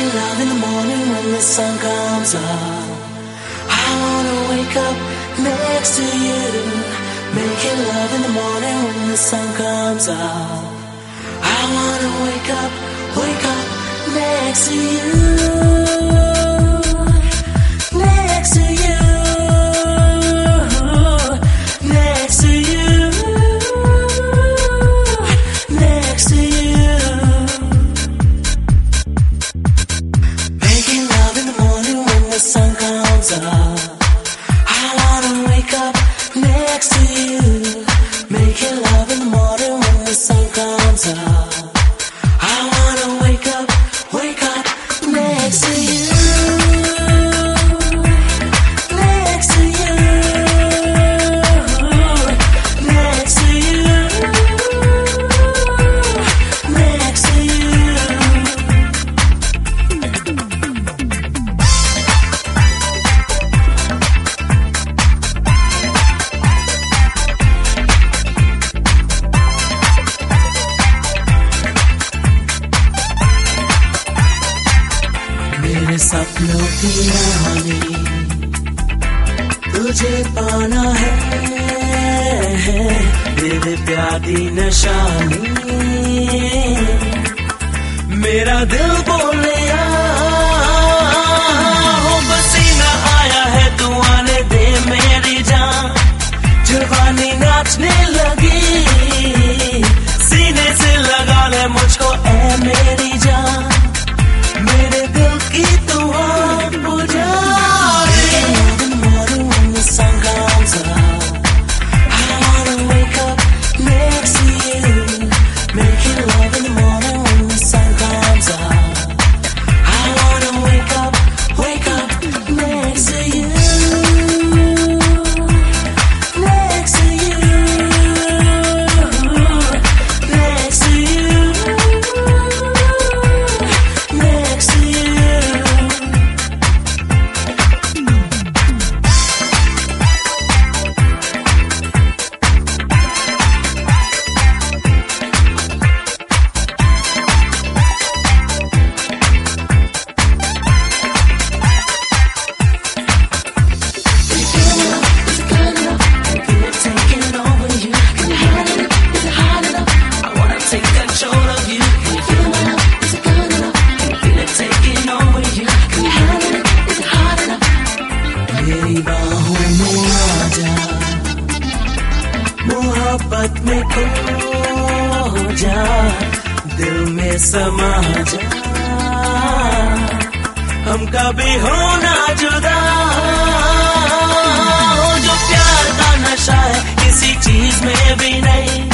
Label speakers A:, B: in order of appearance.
A: Making love in the morning when the sun comes up. I wanna wake up next to you. Making love in the morning when the sun comes up. I wanna wake up next to you. Next to you. Next to you. Next to you. Making love in the morning when the sun comes up. I wanna wake up next to you. Making love in the morning when the sun comes up. I wanna wake up next to you. Next to you. Next to you. Next to you. मेरे सपनों की रानी तुझे पाना है, मेरे प्यार दी निशानी मेरा दिल बोले हो पसीना आया है तू आने दे मेरी जान। जवानी नाचने लगी सीने से लगा ले मुझको ऐ मेरी जान। मेरे दिल की तू आग बुझा दे। In the morning when the sun comes up, I wanna wake up next to you. Making love in the morning when the sun comes up. I wanna wake up next to you. Next to you. Next to you. Next to you. Taking over you. Can you handle it? Is it hard enough? I wanna take control of you. Can you feel my love? Is it good enough? Can you feel it taking over you? Can you handle it? Is it hard enough? मेरी बाहों में आ जा, मोहब्बत में खो जा, दिल में समा जा, हम कभी होना जुदा। हो जो प्यार का नशा है किसी चीज में भी नहीं।